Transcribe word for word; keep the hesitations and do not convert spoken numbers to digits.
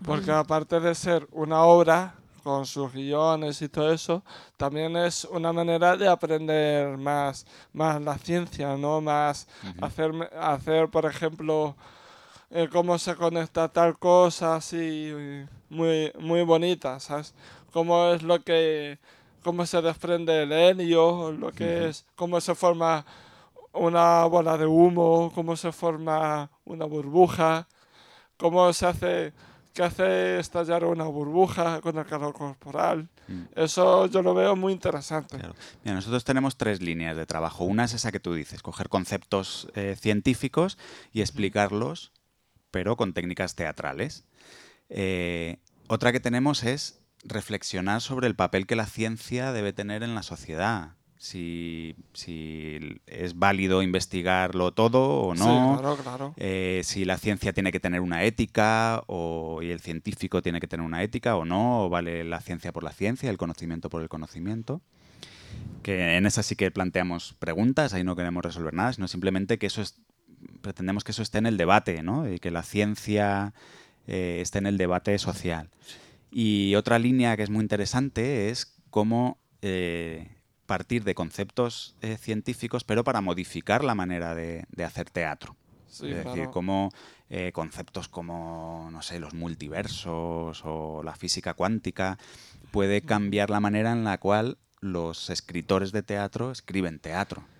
Porque aparte de ser una obra con sus guiones y todo eso, también es una manera de aprender más, más la ciencia, ¿no? Más Ujú. hacer, hacer por ejemplo, eh, cómo se conecta tal cosa así muy, muy bonita, ¿sabes? Cómo es lo que, cómo se desprende el helio, lo que Ujú. es, cómo se forma una bola de humo, cómo se forma una burbuja, cómo se hace, qué hace estallar una burbuja con el calor corporal. Mm. Eso yo lo veo muy interesante. Claro. Mira, nosotros tenemos tres líneas de trabajo. Una es esa que tú dices, coger conceptos eh, científicos y explicarlos, pero con técnicas teatrales. Eh, Otra que tenemos es reflexionar sobre el papel que la ciencia debe tener en la sociedad. Si, si es válido investigarlo todo o Sí, no, claro, claro. eh, si la ciencia tiene que tener una ética o, y el científico tiene que tener una ética o no, o vale la ciencia por la ciencia, el conocimiento por el conocimiento. Que en esa sí que planteamos preguntas, ahí no queremos resolver nada, sino simplemente que eso es, pretendemos que eso esté en el debate, ¿no? Y que la ciencia eh, esté en el debate social. Y otra línea que es muy interesante es cómo eh, partir de conceptos eh, científicos, pero para modificar la manera de, de hacer teatro. Es Sí, decir, claro. cómo eh, conceptos como, no sé, los multiversos o la física cuántica puede cambiar la manera en la cual los escritores de teatro escriben teatro.